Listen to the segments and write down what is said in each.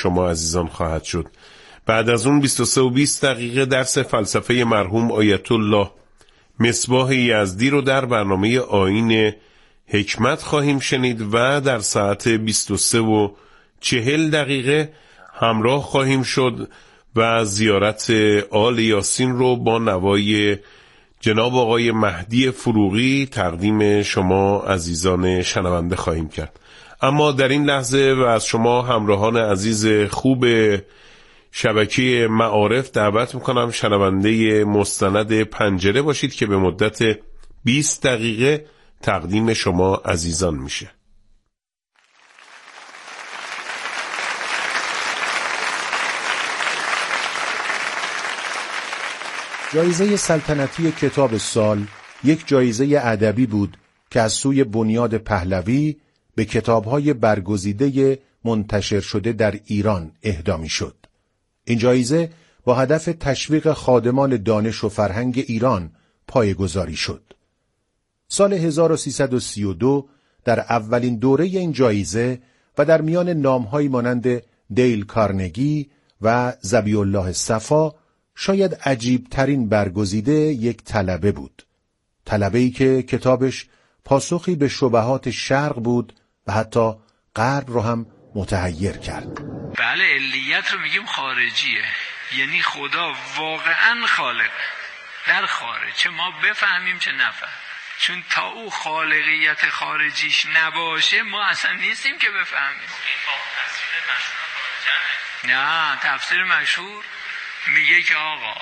شما عزیزان خواهد شد. بعد از اون 23 و 20 دقیقه درس فلسفه مرحوم آیت الله مصباح یزدی رو در برنامه آیین حکمت خواهیم شنید و در ساعت 23 و 40 دقیقه همراه خواهیم شد و زیارت آل یاسین رو با نوای جناب آقای مهدی فروغی تقدیم شما عزیزان شنونده خواهیم کرد. اما در این لحظه و از شما همراهان عزیز خوب شبکه معارف دعوت میکنم شنونده مستند پنجره باشید که به مدت 20 دقیقه تقدیم شما عزیزان میشه. جایزه سلطنتی کتاب سال یک جایزه ادبی بود که از سوی بنیاد پهلوی به کتاب‌های برگزیده منتشر شده در ایران اهدا می‌شد. این جایزه با هدف تشویق خادمان دانش و فرهنگ ایران پایه‌گذاری شد. سال 1332 در اولین دوره این جایزه و در میان نام‌هایی مانند دیل کارنگی و ذبیح الله صفا شاید عجیب ترین برگزیده یک طلبه بود. طلبه‌ای که کتابش پاسخی به شبهات شرق بود و حتی غرب رو هم متحیر کرد. بله، علیت رو میگیم خارجیه، یعنی خدا واقعا خالق در خارج، چه ما بفهمیم چه نفهم، چون تا او خالقیت خارجیش نباشه ما اصلا نیستیم که بفهمیم. نه، تفسیر مشهور میگه که آقا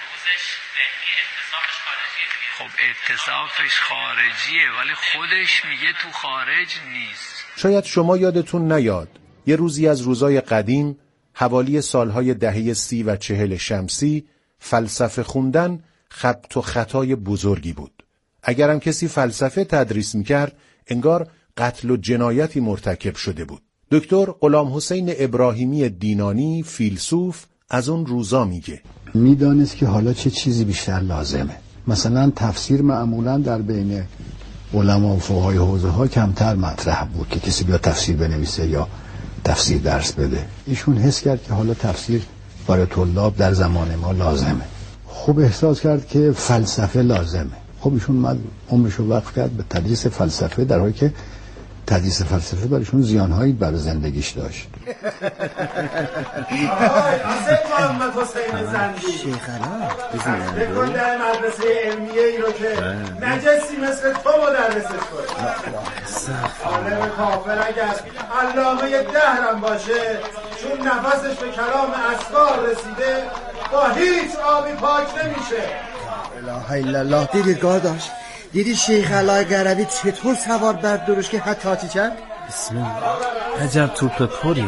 خب اتصافش خارجیه ولی خودش میگه تو خارج نیست. شاید شما یادتون نیاد یه روزی از روزای قدیم حوالی سالهای دهه 30 و 40 شمسی فلسفه خوندن خبط و خطای بزرگی بود. اگرم کسی فلسفه تدریس میکرد انگار قتل و جنایتی مرتکب شده بود. دکتر غلام حسین ابراهیمی دینانی فیلسوف از اون روزا میگه میدانست که حالا چه چیزی بیشتر لازمه. مثلا تفسیر معمولا در بین علما و فقهای حوزه ها کمتر مطرح بود که کسی بیا تفسیر بنویسه یا تفسیر درس بده. ایشون حس کرد که حالا تفسیر برای طلاب در زمان ما لازمه. خوب احساس کرد که فلسفه لازمه. خب ایشون عمرشو وقف کرد به تدریس فلسفه، در حالی که تدریس فلسفه برایشون زیانهایی برای زندگیش داشت. محمد حسین زندی بکن در مدرسه علمیه ای رو که نجسی مثل تو مدرسش کنه. عالم کافر اگر علامه دهرم باشه چون نفسش به کلام اسرار رسیده با هیچ آبی پاک نمیشه. اله الا الله. دیدید داشت؟ دیدی شیخ علای گربی چطور سوار بر دروش که حتی کرد؟ بسم الله، عجب توپ پریم.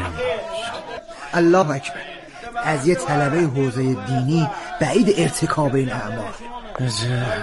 الله اکبر. از یه طلبه حوزه دینی بعید ارتکاب این اعمال. عجب.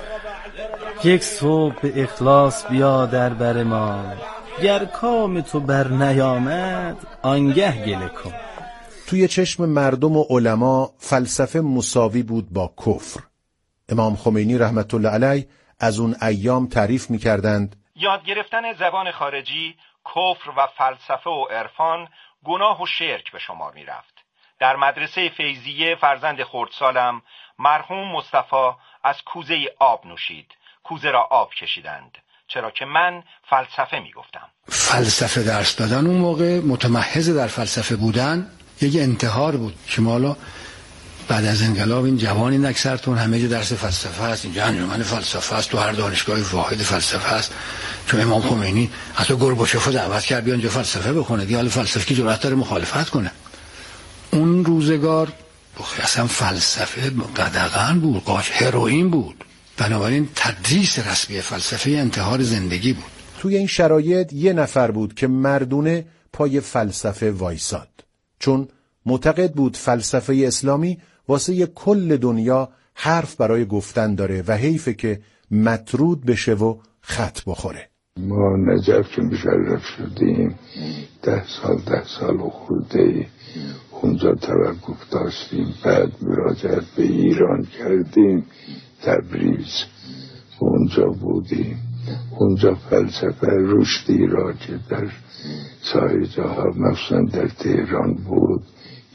یک صبح به اخلاص بیا در بر ما، گر کام تو بر نیامد آنگه گله کن. توی چشم مردم و علما فلسفه مساوی بود با کفر. امام خمینی رحمت الله علیه از اون ایام تعریف می‌کردند یاد گرفتن زبان خارجی، کفر و فلسفه و عرفان گناه و شرک به شما می‌رفت. در مدرسه فیضیه فرزند خردسالم مرحوم مصطفی از کوزه آب نوشید. کوزه را آب کشیدند چرا که من فلسفه میگفتم. فلسفه درس دادن اون موقع، متمحض در فلسفه بودن، یک انتحار بود. شما حالا بعد از انقلاب این جوانی نکسرتون همه جا درس فلسفه هست، اینجا انجمن فلسفه هست، تو هر دانشگاه واحد فلسفه هست. چون امام خمینی حتی گورباچوف دعوت کرد بیا اینجا فلسفه بخونه، دیگه حالا فلسفه کی جرأت داره مخالفت کنه؟ اون روزگار اصلا فلسفه قدغن بود، قاش هروئین بود. بنابراین تدریس رسمی فلسفه انتحار زندگی بود. توی این شرایط یه نفر بود که مردونه پای فلسفه وایساد، چون معتقد بود فلسفه اسلامی واسه کل دنیا حرف برای گفتن داره و حیفه که مطرود بشه و خط بخوره. ما نجف که مشرف شدیم 10 سال خورده اونجا توقف داشتیم، بعد مراجعت به ایران کردیم، تبریز اونجا بودیم. اونجا فلسفه رشدی را که در سایر جاها مخصوصا در تهران بود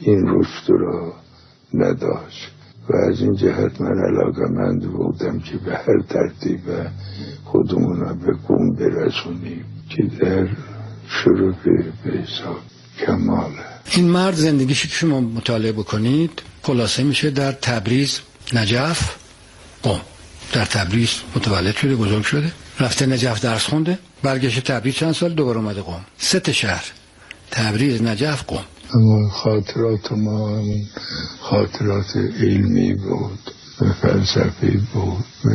این رشد را نداشت و از این جهت من علاقه‌مند بودم که به هر ترتیب خودمون را به قم برسونیم که در شروع به حساب کماله. این مرد زندگیشی که شما مطالعه بکنید خلاصه میشه در تبریز، نجف، قم. در تبریز متولد شده، بزرگ شده، رفته نجف درس خونده، برگشت تبریز چند سال، دوباره اومده قم. 3 شهر: تبریز، نجف، قم. اما خاطرات ما همون خاطرات علمی بود و فلسفی بود و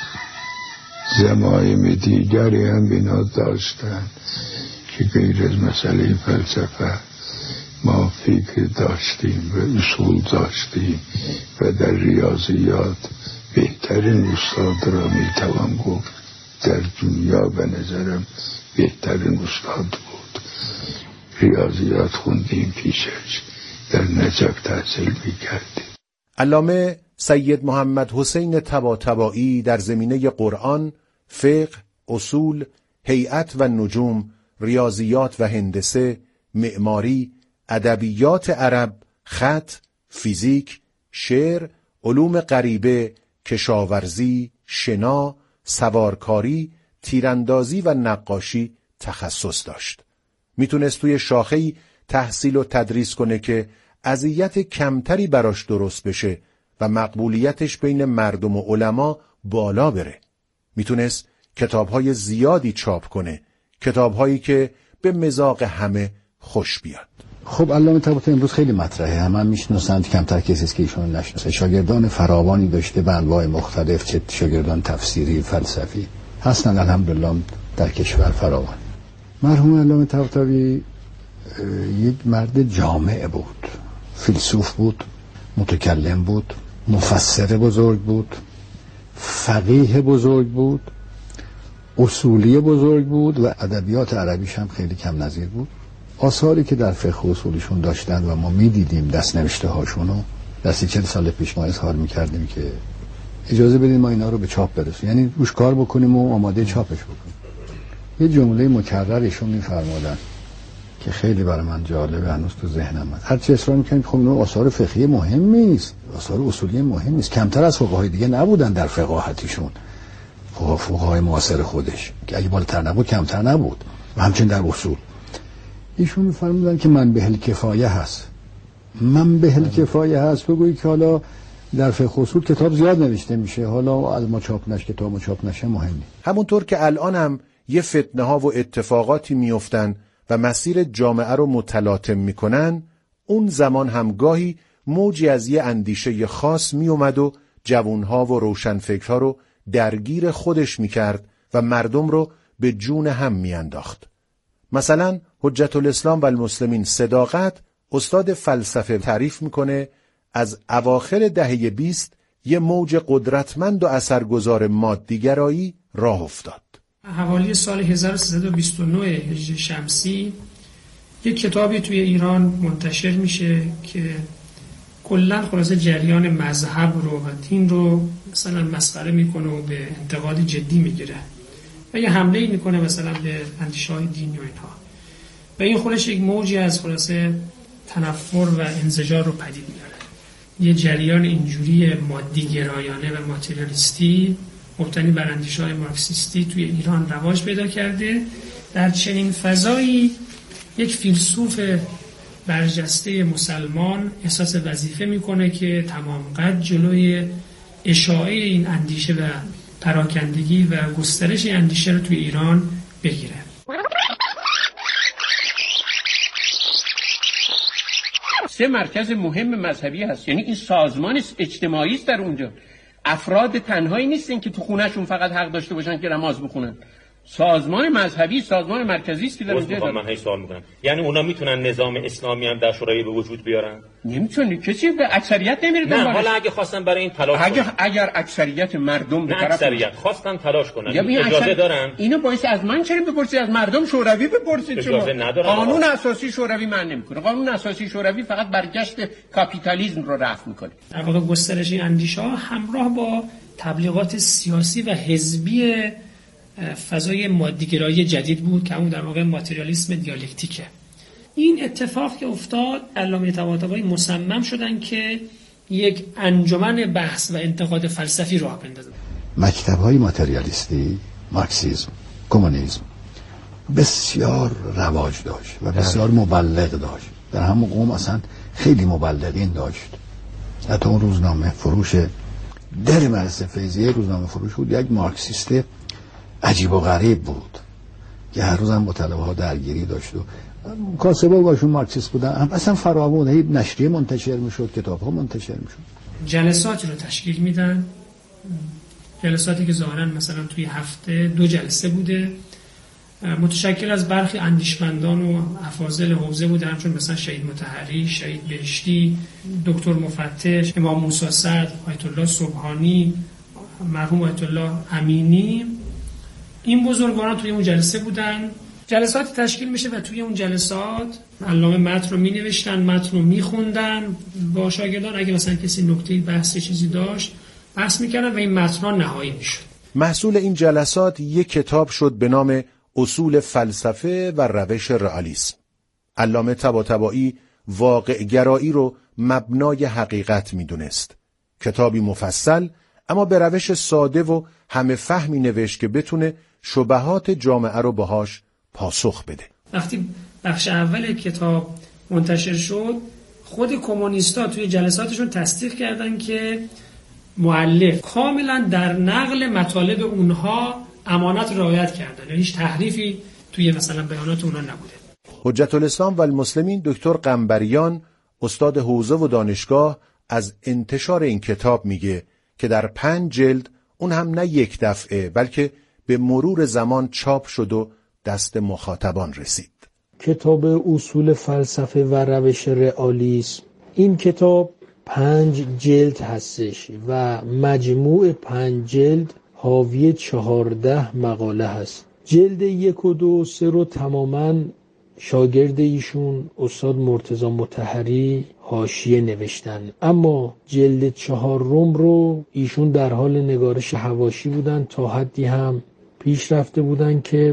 ضمایم دیگری هم بنا داشتن که غیر از مسئله فلسفه ما فکر داشتیم و اصول داشتیم و در ریاضیات بهترین استاد را میتوان گفت در دنیا به نظرم بهترین استاد بود. ریاضیات خوندیم پیشش، در نجف تحصیل میکردیم. علامه سید محمد حسین طباطبایی در زمینه قرآن، فقه، اصول، هیئت و نجوم، ریاضیات و هندسه، معماری، ادبیات عرب، خط، فیزیک، شعر، علوم غریبه، کشاورزی، شنا، سوارکاری، تیراندازی و نقاشی تخصص داشت. میتونست توی شاخه‌ای تحصیل و تدریس کنه که اذیت کمتری براش درست بشه و مقبولیتش بین مردم و علما بالا بره. میتونست کتاب‌های زیادی چاپ کنه، کتاب‌هایی که به مذاق همه خوش بیاد. خب علامه طباطبایی امروز خیلی مطرحه، همه میشناسند، کمتر کسی است که ایشون نشناسه. شاگردان فراوانی داشته به انواع مختلف، چه شاگردان تفسیری، فلسفی هستند الحمدلله در کشور فراوان. مرحوم علامه طباطبایی یک مرد جامع بود، فیلسوف بود، متکلم بود، مفسر بزرگ بود، فقیه بزرگ بود، اصولی بزرگ بود و ادبیات عربیش هم خیلی کم نظیر بود. آثاری که در فقه اصولیشون داشتن و ما میدیدیم دست نوشته هاشونو، دستی 40 سال پیش ما اظهار میکردیم که اجازه بدید ما اینا رو به چاپ برسونیم، یعنی روش کار بکنیم و آماده چاپش بکنیم. یه جمله مکرر ایشون میفرمودن که خیلی برای من جالبه، هنوز تو ذهنم هست. هر چی اصرار میکنیم خب اینا آثار فقهی مهمی است، آثار اصولی مهمی است، کمتر از فقهای دیگه نبودن در فقاهتیشون، فقهای معاصر خودش که اگه بالاتر نبود کمتر نبود و همچنین در اصول. ایشون میفرمودن که من به کفایه هست، من به کفایه هست، بگویی که حالا در فقه اصول کتاب زیاد نوشته میشه، حالا از ما چاپ نشه کتاب ما چاپ نشه مهم نیست. همونطور که الان هم یه فتنه ها و اتفاقاتی میافتن و مسیر جامعه رو متلاطم میکنن، اون زمان هم گاهی موجی از یه اندیشه خاص میومد و جوانها و روشنفکرها رو درگیر خودش میکرد و مردم رو به جون هم میانداخت. مثلا حجت الاسلام و المسلمین صداقت، استاد فلسفه، تعریف میکنه از اواخر دهه 20 یه موج قدرتمند و اثرگذار مادیگرایی راه افتاد. حوالی سال 1329 هجری شمسی یک کتابی توی ایران منتشر میشه که کلاً خلاصه جریان مذهب رو و دین رو مثلا مسخره میکنه و به انتقاد جدی میگیره و یه حمله میکنه مثلا به اندیشه‌های دینی و اینها، و این خودش یک موجی از خلاصه تنفر و انزجار رو پدید میاره. یه جریان اینجوری مادی گرایانه و ماتریالیستی مبتنی بر اندیشه‌های مارکسیستی توی ایران رواج پیدا کرده. در چنین فضایی یک فیلسوف برجسته مسلمان احساس وظیفه میکنه که تمام قد جلوی اشاعه این اندیشه و پراکندگی و گسترش این اندیشه رو توی ایران بگیره. سه مرکز مهم مذهبی هست، یعنی این سازمان اجتماعی است در اونجا. افراد تنهایی نیستن که تو خونهشون فقط حق داشته باشن که نماز بخونن. سازمان مذهبی، سازمان مرکزی است که در اونجا. من هیچ سوال میکنم، یعنی اونا میتونن نظام اسلامی هم در شورای به وجود بیارن؟ نمیتونی، کسی به اکثریت نمیره. نه، حالا اگه خواستن برای این تلاش کنن، اگر اکثریت مردم به طرف اکثریت خواستن تلاش کنن، اجازه دارن؟ اینو باعث از من چرا بپرسی؟ از مردم شوروی بپرسید. اجازه ندارن. قانون اساسی شوروی من نمیکنه. قانون اساسی شوروی فقط برگشت کاپیتالیسم رو رفع میکنه. در واقع گسترش این اندیشه‌ها همراه با تبلیغات سیاسی و حزبی فضای مادیگرایی جدید بود که همون در واقع ماتریالیسم دیالکتیکه. این اتفاق که افتاد، علامه طباطبایی مصمم شدن که یک انجمن بحث و انتقاد فلسفی راه بندازن. مکتب‌های ماتریالیستی، مارکسیسم، کمونیسم بسیار رواج داشت و بسیار مبلغ داشت. در همون قوم اصلا خیلی مبلغین داشت. حتی اون روزنامه فروش در مدرسه فیضیه روزنامه فروش بود، یک مارکسیست عجیب و غریب بود که هر روز هم با طلبه ها درگیری داشت و کاسبا باشون مارکسیست بودن. اصلا فراوون، هی نشریه منتشر میشد، کتاب ها منتشر میشد. جلساتی رو تشکیل میدن، جلساتی که ظاهرا مثلا توی هفته 2 جلسه بوده، متشکل از برخی اندیشمندان و افاضل حوزه بوده، همچون مثلا شهید مطهری، شهید بهشتی، دکتر مفتش، امام موسی سعد، آیت الله سبحانی، مرحوم آیت الله امینی. این بزرگواران توی اون جلسه بودن. جلسات تشکیل میشه و توی اون جلسات علامه متن رو مینوشتن، متن رو میخوندن با شاگردان. اگه مثلا کسی نکته بحثی چیزی داشت بحث میکردن و این متن نهایی میشد. محصول این جلسات یک کتاب شد به نام اصول فلسفه و روش رئالیسم. علامه طباطبایی واقع گرایی رو مبنای حقیقت میدونست. کتابی مفصل اما به روش ساده و همه فهمی نوشت که بتونه شبهات جامعه رو باهاش پاسخ بده. وقتی بخش اول کتاب منتشر شد، خود کمونیستا توی جلساتشون تصدیق کردن که مؤلف کاملا در نقل مطالب اونها امانت رعایت کردن، یعنی هیچ تحریفی توی مثلا بیانات اونها نبوده. حجت الاسلام و المسلمین دکتر قنبریان استاد حوزه و دانشگاه از انتشار این کتاب میگه که در 5 جلد، اون هم نه یک دفعه بلکه به مرور زمان چاپ شد و دست مخاطبان رسید. کتاب اصول فلسفه و روش رئالیسم، این کتاب 5 جلد هستش و مجموع 5 جلد حاوی 14 مقاله هست. جلد 1 و 2 و 3 رو تماما شاگرد ایشون استاد مرتضی مطهری حاشیه نوشتن، اما جلد 4 رو ایشون در حال نگارش حواشی بودن، تا حدی هم پیش رفته بودن که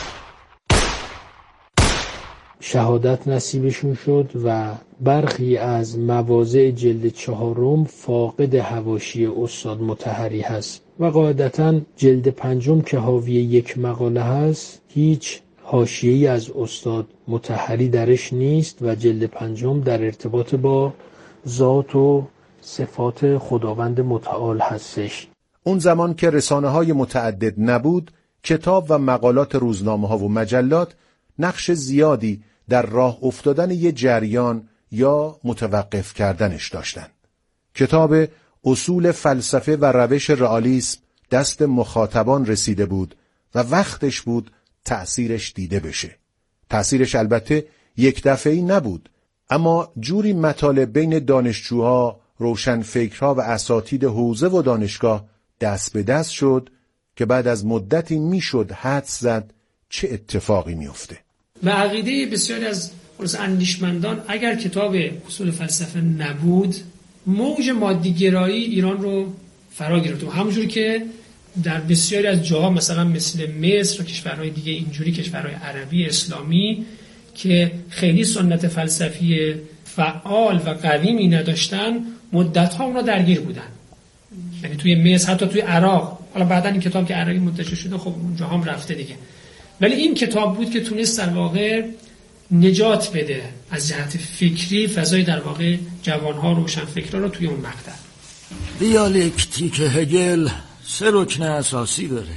شهادت نصیبشون شد و برخی از مواضع جلد 4 فاقد حواشی استاد مطهری هست و قاعدتاً جلد 5 که حاوی 1 مقاله هست هیچ حاشیه‌ای از استاد مطهری درش نیست و جلد 5 در ارتباط با ذات و صفات خداوند متعال هستش. اون زمان که رسانه‌های متعدد نبود، کتاب و مقالات روزنامه‌ها و مجلات نقش زیادی در راه افتادن یه جریان یا متوقف کردنش داشتن. کتاب اصول فلسفه و روش رئالیسم دست مخاطبان رسیده بود و وقتش بود تأثیرش دیده بشه. تأثیرش البته یک دفعه‌ای نبود، اما جوری مطالب بین دانشجوها، روشنفکرها و اساتید حوزه و دانشگاه دست به دست شد که بعد از مدتی میشد حدس زد چه اتفاقی میفته. و عقیده بسیاری از اندیشمندان اگر کتاب اصول فلسفه نبود، موج مادیگرایی ایران رو فرا گرفت و همونجوری که در بسیاری از جاها مثلا مثل مصر و کشورهای دیگه اینجوری کشورهای عربی اسلامی که خیلی سنت فلسفی فعال و قویمی نداشتن، مدت‌ها اونا درگیر بودن. یعنی توی مصر، حتی توی عراق، حالا بعدن این کتاب که عربی منتشر شده خب اونجا هم رفته دیگه، ولی این کتاب بود که تونست در واقع نجات بده از جهت فکری فضای در واقع جوانها روشنفکران رو توی اون مقطع. دیالکتیک هگل 3 رکن اساسی داره.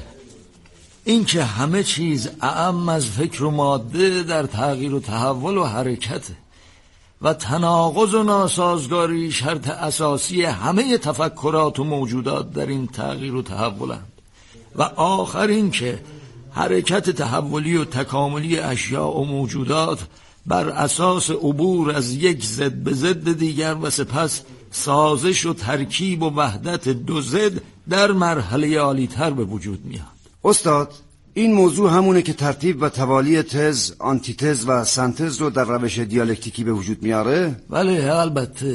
این که همه چیز اعم از فکر و ماده در تغییر و تحول و حرکته و تناقض و ناسازگاری شرط اساسی همه تفکرات و موجودات در این تغییر و تحولند. و آخر این که حرکت تحولی و تکاملی اشیاء و موجودات بر اساس عبور از یک ضد به ضد دیگر و سپس سازش و ترکیب و وحدت 2 ضد در مرحله عالی‌تر به وجود میاد. استاد، این موضوع همونه که ترتیب و توالی تز، آنتیتز و سنتز رو در روش دیالکتیکی به وجود میاره؟ بله البته،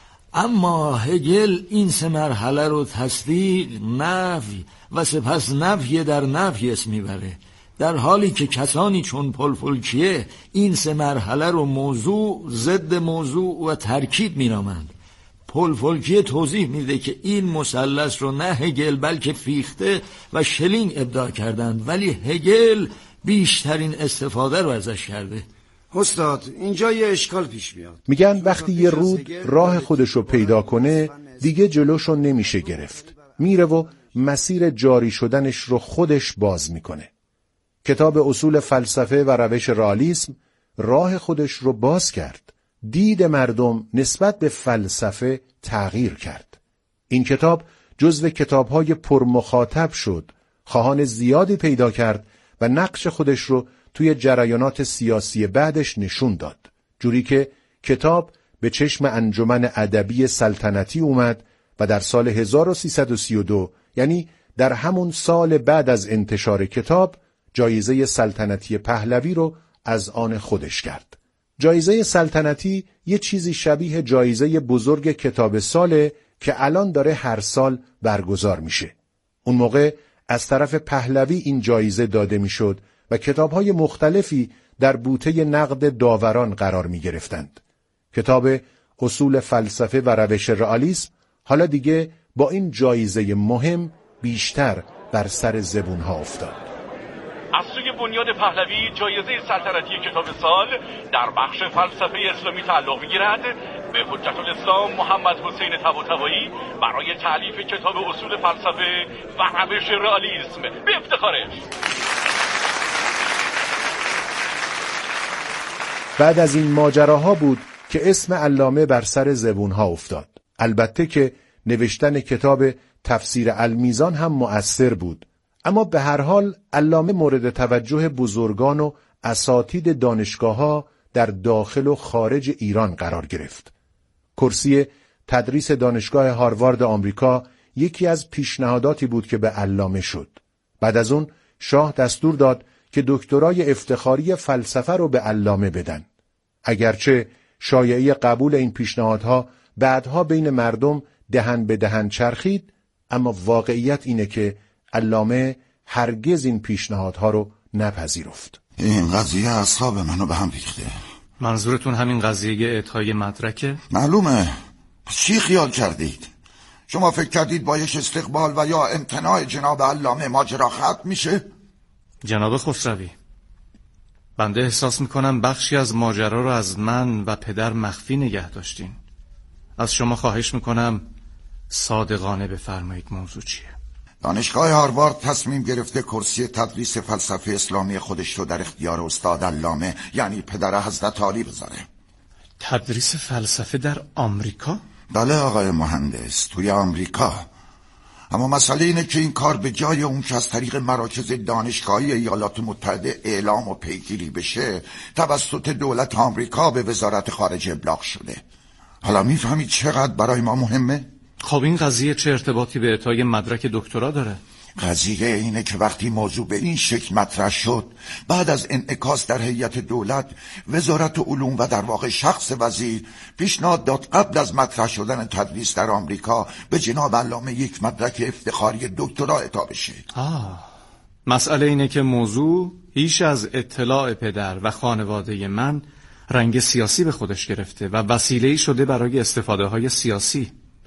اما هگل این 3 مرحله رو تصدیق، نفی و سپس نفی در نفی اسم میبره. در حالی که کسانی چون پولفولکیه این سه مرحله رو موضوع، ضد موضوع و ترکیب می‌نامند. پولفولکیه توضیح میده که این مثلث رو نه هگل بلکه فیخته و شلینگ ابداع کردند، ولی هگل بیشترین استفاده رو ازش کرده. استاد اینجا یه اشکال پیش میاد. میگن وقتی یه رود راه خودشو پیدا کنه دیگه جلوشو نمیشه گرفت، میره و مسیر جاری شدنش رو خودش باز میکنه. کتاب اصول فلسفه و روش رئالیسم راه خودش رو باز کرد. دید مردم نسبت به فلسفه تغییر کرد. این کتاب جزو کتاب‌های پرمخاطب شد، خواهان زیادی پیدا کرد و نقش خودش رو توی جریانات سیاسی بعدش نشون داد، جوری که کتاب به چشم انجمن ادبی سلطنتی اومد و در سال 1332 یعنی در همون سال بعد از انتشار کتاب جایزه سلطنتی پهلوی رو از آن خودش کرد. جایزه سلطنتی یه چیزی شبیه جایزه بزرگ کتاب ساله که الان داره هر سال برگزار میشه. اون موقع از طرف پهلوی این جایزه داده میشد و کتاب‌های مختلفی در بوته نقد داوران قرار می‌گرفتند. کتاب اصول فلسفه و روش رئالیسم حالا دیگه با این جایزه مهم بیشتر بر سر زبون‌ها افتاد. از سوی بنیاد پهلوی جایزه سلطنتی کتاب سال در بخش فلسفه اسلامی تعلق می‌گیرد به حجت الاسلام محمد حسین طباطبایی برای تألیف کتاب اصول فلسفه و روش رئالیسم. به افتخارش. بعد از این ماجراها بود که اسم علامه بر سر زبونها افتاد. البته که نوشتن کتاب تفسیر المیزان هم مؤثر بود، اما به هر حال علامه مورد توجه بزرگان و اساتید دانشگاه‌ها در داخل و خارج ایران قرار گرفت. کرسی تدریس دانشگاه هاروارد آمریکا یکی از پیشنهاداتی بود که به علامه شد. بعد از اون شاه دستور داد که دکترای افتخاری فلسفه رو به علامه بدن. اگرچه شایعه قبول این پیشنهادها بعدها بین مردم دهن به دهن چرخید، اما واقعیت اینه که علامه هرگز این پیشنهادها رو نپذیرفت. این قضیه اعصاب منو به هم ریخته. منظورتون همین قضیه اعطای مدرکه؟ معلومه. چی خیال کردید؟ شما فکر کردید با یک استقبال و یا امتناع جناب علامه ماجرا ختم میشه؟ جناب خسروی، بنده احساس میکنم بخشی از ماجرا رو از من و پدر مخفی نگه داشتین. از شما خواهش میکنم صادقانه بفرمایید موضوع چیه؟ دانشگاه هاروارد تصمیم گرفته کرسی تدریس فلسفه اسلامی خودش رو در اختیار استاد علامه یعنی پدر حضرت عالی بذاره. تدریس فلسفه در آمریکا؟ بله آقای مهندس، توی آمریکا. اما مسئله اینه که این کار به جای اون که از طریق مراکز دانشگاهی ایالات متحده اعلام و پیگیری بشه توسط دولت آمریکا به وزارت خارجه ابلاغ شده. حالا میفهمید چقدر برای ما مهمه؟ خب این قضیه چه ارتباطی به اعطای مدرک دکترا داره؟ قضیه اینه که وقتی موضوع به این شکل مطرح شد، بعد از انعکاس در هیئت دولت، وزارت علوم و در واقع شخص وزیر پیشنهاد داد قبل از مطرح شدن تدریس در آمریکا به جناب علامه یک مدرک افتخاری دکترا اعطا بشه. مسئله اینه که موضوع هیچ از اطلاع پدر و خانواده من رنگ سیاسی به خودش گرفته و وسیله‌ای شده برای استفاده های سیاسی.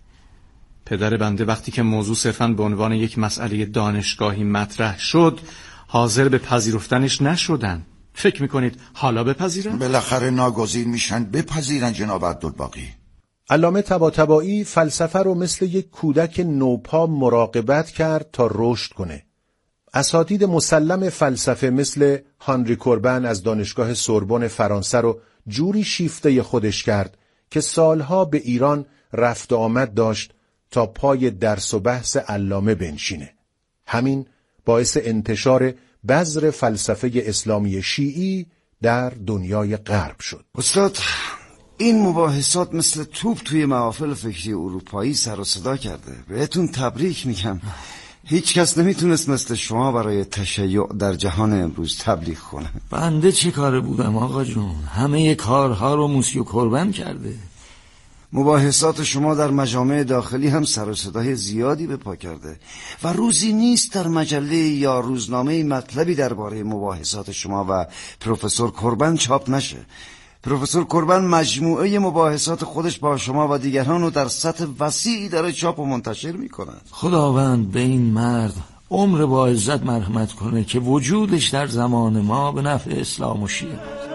پدر بنده وقتی که موضوع صرفاً به عنوان یک مسئله دانشگاهی مطرح شد حاضر به پذیرفتنش نشدن. فکر میکنید حالا بپذیرن؟ بالاخره ناگزیر میشن بپذیرن جناب عبدالباقی. علامه طباطبایی فلسفه رو مثل یک کودک نوپا مراقبت کرد تا رشد کنه. اساتید مسلم فلسفه مثل هانری کوربن از دانشگاه سوربن فرانسه رو جوری شیفته خودش کرد که سالها به ایران رفت و آمد داشت تا پای درس و بحث علامه بنشینه. همین باعث انتشار بذر فلسفه اسلامی شیعی در دنیای غرب شد. استاد، این مباحثات مثل توپ توی محافل فکری اروپایی سر و صدا کرده. بهتون تبریک میگم. هیچ کس نمیتونست مثل شما برای تشیع در جهان امروز تبلیغ کنه. بنده چه کاره بودم آقا جون؟ همه کارها رو موسیو کوربن کرده. مباحثات شما در مجامع داخلی هم سر و صدای زیادی به پا کرده و روزی نیست در مجله یا روزنامه مطلبی درباره مباحثات شما و پروفسور کوربن چاپ نشه. پروفسور کوربن مجموعه مباحثات خودش با شما و دیگران رو در سطح وسیعی داره چاپ و منتشر میکنه. خداوند به این مرد عمر با عزت مرحمت کنه که وجودش در زمان ما به نفع اسلام و شیعه بود.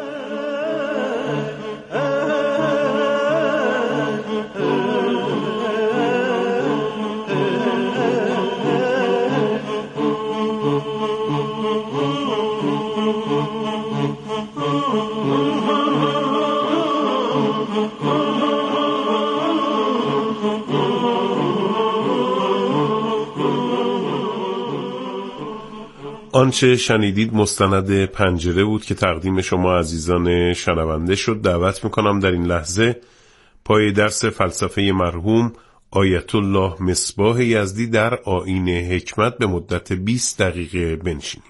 آنچه شنیدید مستند پنجره بود که تقدیم شما عزیزان شنونده شد. دعوت میکنم در این لحظه پای درس فلسفه مرحوم آیت الله مصباح یزدی در آیین حکمت به مدت 20 دقیقه بنشینیم.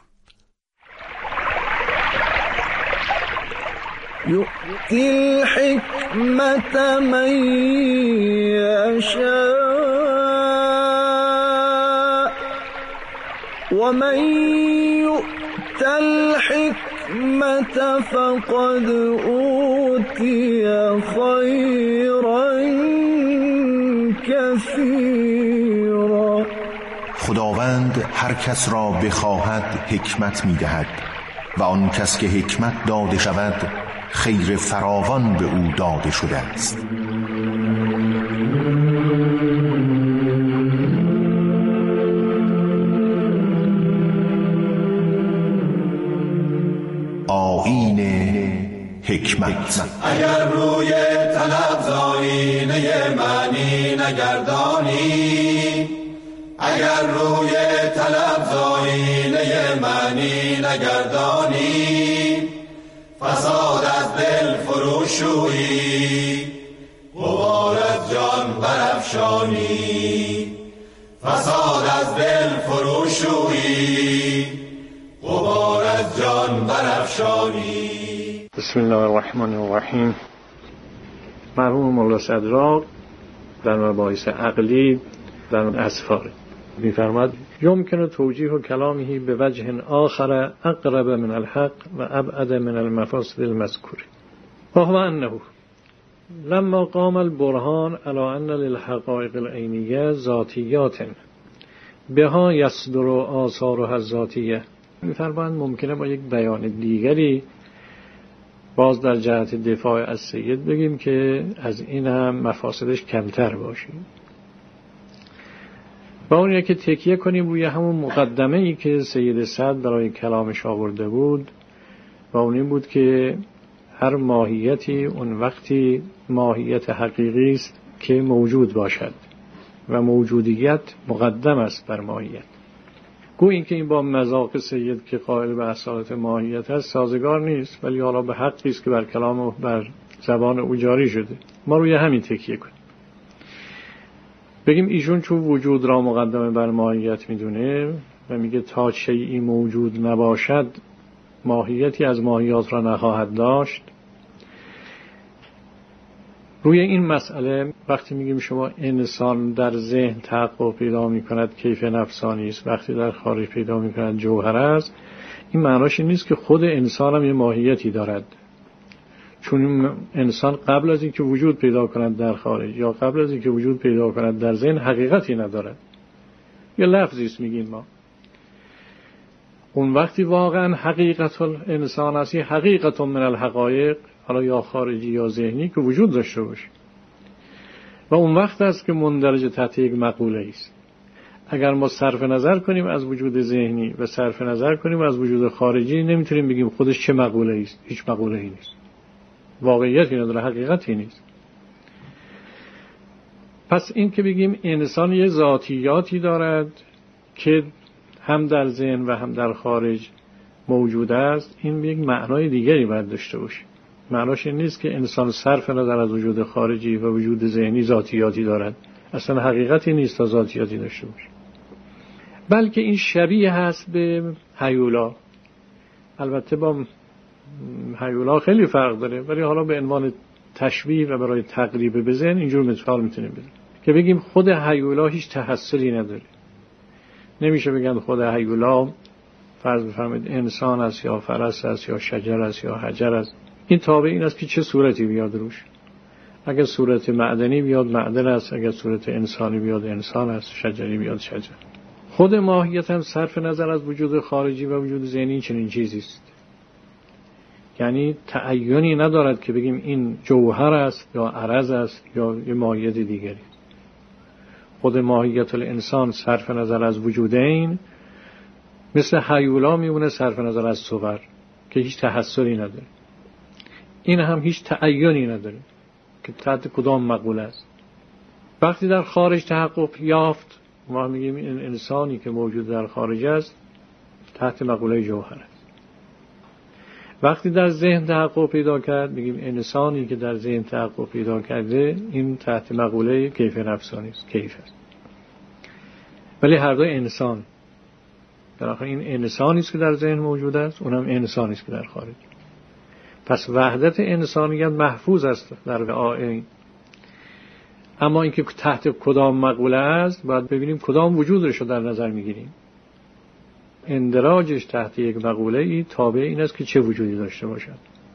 یؤتی الحکمت من یشاء و من یؤت الحکمت فقد اوتی خیرا کثیرا. خداوند هر کس را بخواهد حکمت می‌دهد و آن کس که حکمت داده شود خیر فراوان به او داده شده است. آیین حکمت. اگر روی طلب زاینه معنی نگردانی، اگر روی طلب زاینه معنی نگردانی، فساد از دل فروشویی، غبار از جان برافشانی. فساد از دل فروشویی، غبار از جان برافشانی. بسم الله الرحمن الرحیم. مرحوم مولا صدراق در مباحث عقلی در اسفار می‌فرماد یمکن توجیه کلامه به وجه آخر اقرب من الحق و ابعد من المفاسد المذکوره، وهو انه لما قام البرهان على ان للحقائق العینیه ذاتیات بها یصدر آثارها الذاتیه. می‌فرمایند ممکنه با یک بیان دیگری باز در جهت دفاع از سید بگیم که از این هم مفاسدش کمتر باشه. با اون که تکیه کنیم روی همون مقدمه ای که سید صدر برای کلامش آورده بود، و اون این بود که هر ماهیتی اون وقتی ماهیت حقیقی است که موجود باشد و موجودیت مقدم است بر ماهیت. گویا این که این با مذاق سید که قائل به اصالت ماهیت است سازگار نیست، ولی حالا به حقی است که بر کلام و بر زبان او جاری شده. ما روی همین تکیه کنیم، بگیم ایشون چون وجود را مقدمه بر ماهیت میدونه و میگه تا شیئی موجود نباشد ماهیتی از ماهیات را نخواهد داشت. روی این مسئله وقتی میگیم شما انسان در ذهن تحقق پیدا میکند کیف نفسانی است، وقتی در خارج پیدا میکند جوهر است، این معناش این نیست که خود انسان هم یه ماهیتی دارد، چون انسان قبل از اینکه وجود پیدا کند در خارج یا قبل از اینکه وجود پیدا کند در ذهن حقیقتی ندارد. یه لفظی است میگیم ما. اون وقتی واقعا حقیقت الانسان است، حقیقت من الحقایق، حالا یا خارجی یا ذهنی، که وجود داشته باشه، و اون وقت است که مندرج تحت یک مقوله است. اگر ما صرف نظر کنیم از وجود ذهنی و صرف نظر کنیم از وجود خارجی، نمیتونیم بگیم خودش چه مقوله است. هیچ مقوله ای نیست، واقعیتی نداره، حقیقتی نیست. پس این که بگیم انسان یه ذاتیاتی دارد که هم در ذهن و هم در خارج موجود است، این یک معنای دیگری باید داشته باشه. معناش این نیست که انسان صرف نظر از وجود خارجی و وجود ذهنی ذاتیاتی دارد، اصلا حقیقتی نیست تا ذاتیاتی داشته باشه، بلکه این شبیه هست به هیولا. البته با هیولا خیلی فرق داره، ولی حالا به عنوان تشبیه و برای تقریب به ذهن اینجور مثال میتونیم بزنیم که بگیم خود هیولا هیچ تحصیلی نداره. نمیشه بگن خود هیولا فرض بفرمایید انسان است یا فرس است یا شجر است یا حجر است. این تابع این است که چه صورتی بیاد روش. اگر صورت معدنی بیاد معدن است، اگر صورت انسانی بیاد انسان است، شجری بیاد شجر. خود ماهیت هم صرف نظر از وجود خارجی و وجود ذهنی چنین چیزی است. یعنی تعیینی ندارد که بگیم این جوهر است یا عرض است یا یه ماهیت دیگری. خود ماهیت الانسان صرف نظر از وجودین مثل هیولا میمونه صرف نظر از صور که هیچ تحصیلی نداره. این هم هیچ تعیینی نداره که تحت کدام مقوله است. وقتی در خارج تحقق یافت ما میگیم این انسانی که موجود در خارج است تحت مقوله جوهر است. وقتی در ذهن تحقق پیدا کرد میگیم انسانی که در ذهن تحقق پیدا کرده این تحت مقوله کیف نفسانی است، کیف است. ولی هر دو انسان در آخر این انسانی است که در ذهن موجود است، اونم انسانی است که در خارج. پس وحدت انسانیت محفوظ است در آیین. اما اینکه تحت کدام مقوله است باید ببینیم کدام وجودش رو در نظر میگیریم. اندراجش تحت یک مقوله ای تابع این است که چه وجودی داشته باشد.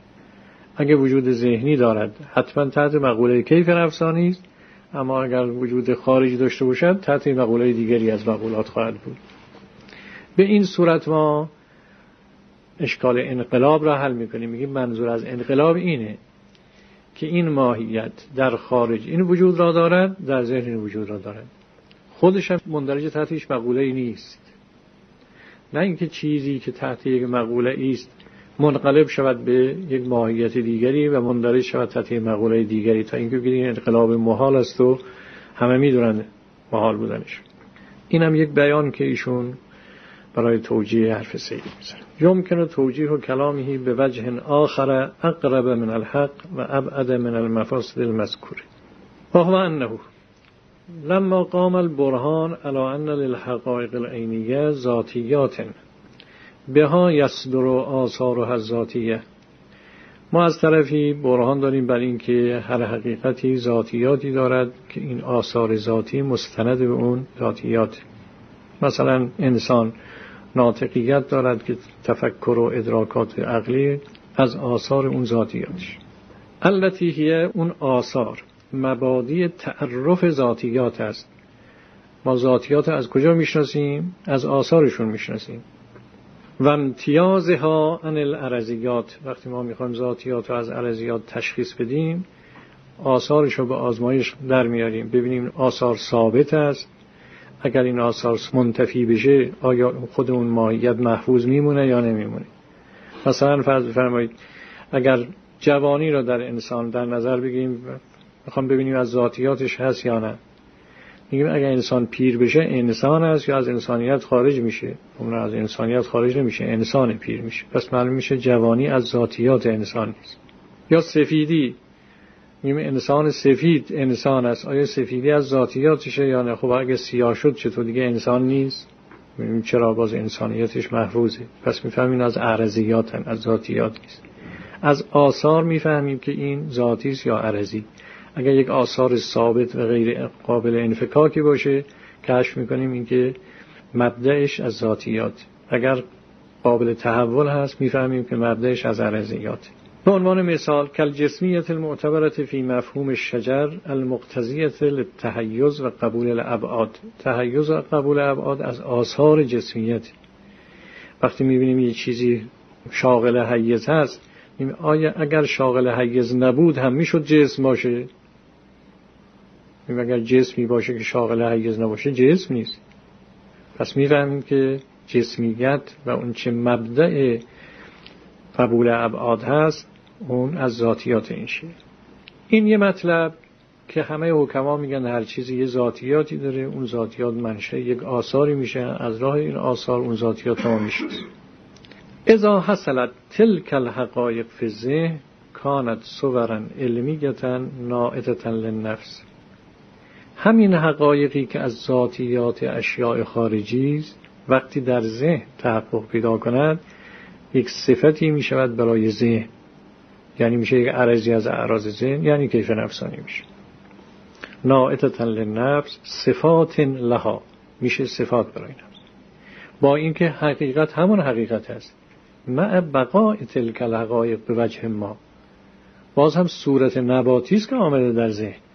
اگر وجود ذهنی دارد حتما تحت مقوله کیف نفسانی است، اما اگر وجود خارجی داشته باشد تحت مقوله دیگری از مقولات خواهد بود. به این صورت ما اشکال انقلاب را حل میکنیم. میگیم منظور از انقلاب اینه که این ماهیت در خارج این وجود را دارد، در ذهن این وجود را دارد. خودش هم مندرج تحت هیچ مقوله‌ای نیست. نه اینکه چیزی که تحت یک مقوله است منقلب شود به یک ماهیت دیگری و مندرج شود تحت یک مقوله دیگری، تا اینکه این انقلاب محال است و همه میدونن محال بودنش. این هم یک بیان که ایشون برای توجیه حرف سید میزنه. یمکن توجیه کلامه به وجه آخر اقرب من الحق و ابعد من المفاسد المذکوره. وهو انه لما قام البرهان على ان للحقائق العینیه ذاتیات بها یصدر آثارها الذاتیه. ما از طرفی برهان داریم بر این که هر حقیقتی ذاتیاتی دارد که این آثار ذاتی مستند به اون ذاتیات. مثلا انسان ناطقیت دارد که تفکر و ادراکات عقلی از آثار اون ذاتیاتش. التي هي اون آثار مبادی تعرف ذاتیات است. ما ذاتیات از کجا میشناسیم؟ از آثارشون میشناسیم. و امتیازها عن الارضیات. وقتی ما میخوایم ذاتیات رو از ارضیات تشخیص بدیم آثارش رو به آزمایش در میاریم ببینیم آثار ثابت است. اگر این آثار منتفی بشه آیا خود اون ماهیت محفوظ میمونه یا نمیمونه. مثلا فرض بفرمایید اگر جوانی را در انسان در نظر بگیریم میخوام ببینیم از ذاتیاتش هست یا نه. میگیم اگر انسان پیر بشه انسان است یا از انسانیت خارج میشه. اون از انسانیت خارج نمیشه، انسان پیر میشه. پس معلوم میشه جوانی از ذاتیات انسان نیست. یا سفیدی، میگیم انسان سفید انسان است، آیا سفیدی از ذاتیاتشه یا نه؟ خب اگه سیاه شد چطور دیگه انسان نیست؟ میگیم چرا باز انسانیتش محفوظه؟ پس میفهمیم از عرضیاتن، از ذاتیات نیست. از آثار میفهمیم که این ذاتی است یا عرضی. اگر یک آثار ثابت و غیر قابل انفکاکی باشه کشف میکنیم اینکه مبدأش از ذاتیات. اگر قابل تحول هست میفهمیم که مبدأش از عرضیات. به عنوان مثال کل جسمیت المعتبرت فی مفهوم الشجر المقتضیت للتحیز و قبول الابعاد. تحیز و قبول الابعاد از آثار جسمیت. وقتی میبینیم یه چیزی شاغل حیز هست آیا اگر شاغل حیز نبود هم میشد جسم باشه؟ اگر جسمی باشه که شاغل حیز نباشه جسم نیست. پس میفهمیم که جسمیت و اون چه مبدأ قبول ابعاد هست اون از ذاتیات این شیء. این یه مطلب که همه حکما میگن هر چیزی یه ذاتیاتی داره، اون ذاتیات منشأ یک آثاری میشه، از راه این آثار اون ذاتیات ما میشه. اذا حصلت تلك الحقائق فی الذهن كانت صورا علمیه نائته للنفس. همین حقایقی که از ذاتیات اشیاء خارجی است وقتی در ذهن تحقق پیدا کند یک صفتی می شود برای ذهن. یعنی میشه یک عرضی از اعراض ذهن، یعنی کیف نفسانی میشه. ناعتة للنفس صفات لها، میشه صفات برای نفس، با اینکه حقیقت همون حقیقت هست. مع بقاء تلک الحقایق به وجه ما، باز هم صورت نباتی است که آمده در ذهن،